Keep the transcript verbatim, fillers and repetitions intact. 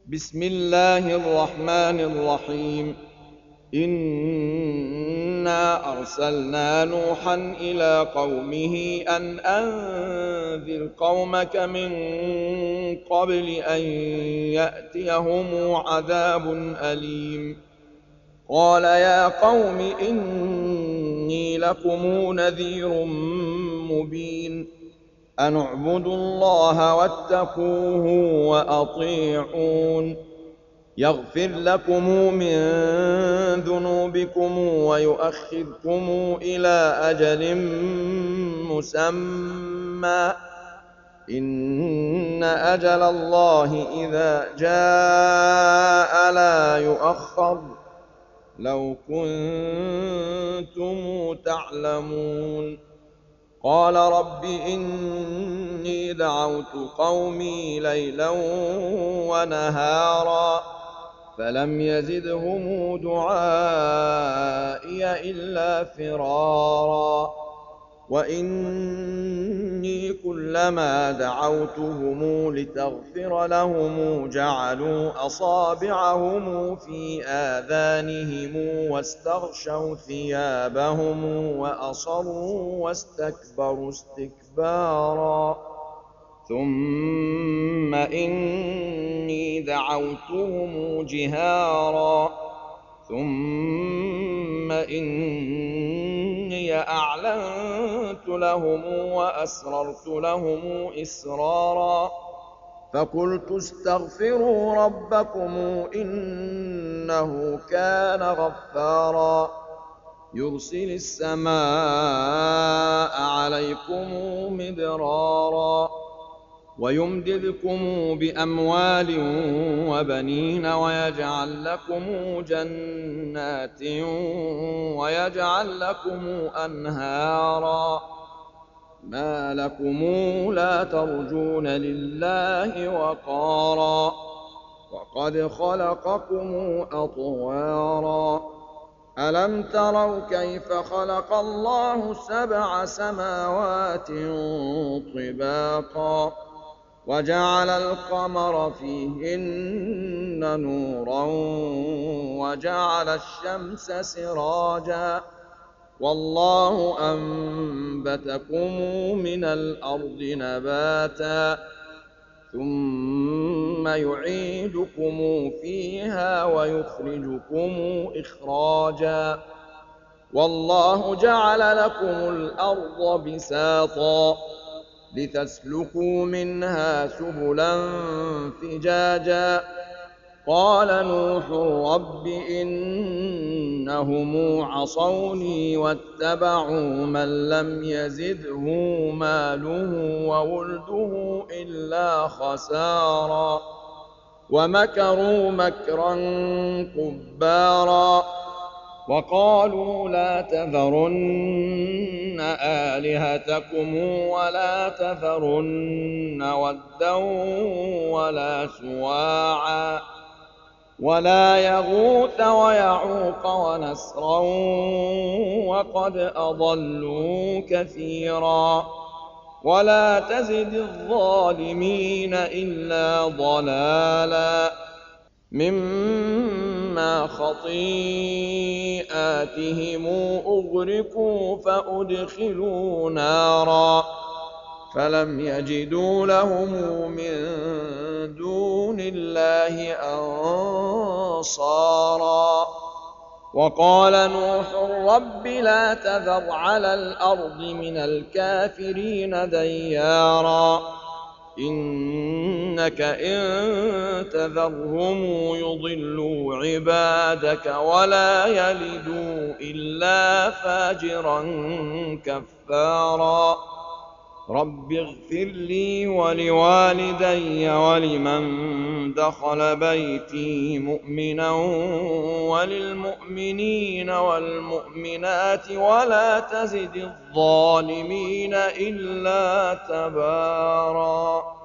بسم الله الرحمن الرحيم. إنا أرسلنا نوحا إلى قومه أن أنذر قومك من قبل أن يأتيهم عذاب أليم. قال يا قوم إني لكم نذير مبين. أن اعبدوا الله واتقوه وأطيعون. يغفر لكم من ذنوبكم ويؤخركم إلى أجل مسمى. إن أجل الله إذا جاء لا يؤخر. لو كنتم تعلمون. قال رب إني دعوت قومي ليلا ونهارا فلم يزدهم دعائي إلا فرارا. وإني كلما دعوتهم لتغفر لهم جعلوا أصابعهم في آذانهم واستغشوا ثيابهم وأصروا واستكبروا استكبارا. ثم إني دعوتهم جهارا ثم إني أعلنت لهم وأسررت لهم إسرارا. فقلت استغفروا ربكم إنه كان غفارا. يرسل السماء عليكم مدرارا ويمددكم بأموال وبنين ويجعل لكم جنات ويجعل لكم أنهارا. ما لكم لا ترجون لله وقارا وقد خلقكم أطوارا. ألم تروا كيف خلق الله سبع سماوات طباقا وجعل القمر فيهن نورا وجعل الشمس سراجا والله أنبتكم من الأرض نباتا ثم يعيدكم فيها ويخرجكم إخراجا. والله جعل لكم الأرض بساطا لتسلكوا منها سبلا فجاجا. قال نوح رب إنهم عصوني واتبعوا من لم يزده ماله وولده إلا خسارا. ومكروا مكرا كبارا وقالوا لا تذرن آلهتكم ولا تذرن ودا ولا سواعا ولا يغوث ويعوق ونسرا وقد أضلوا كثيرا. ولا تزد الظالمين إلا ضلالا مما خطيئاتهم أغرقوا فأدخلوا نارا فلم يجدوا لهم من دون الله أنصارا. وقال نوح رب لا تذر على الأرض من الكافرين ديارا إنك إن تذرهم يضلوا عبادك ولا يلدوا إلا فاجرا كفارا. رب اغفر لي ولوالدي ولمن دخل بيتي مؤمنا وللمؤمنين والمؤمنات ولا تزد الظالمين إلا تبارا.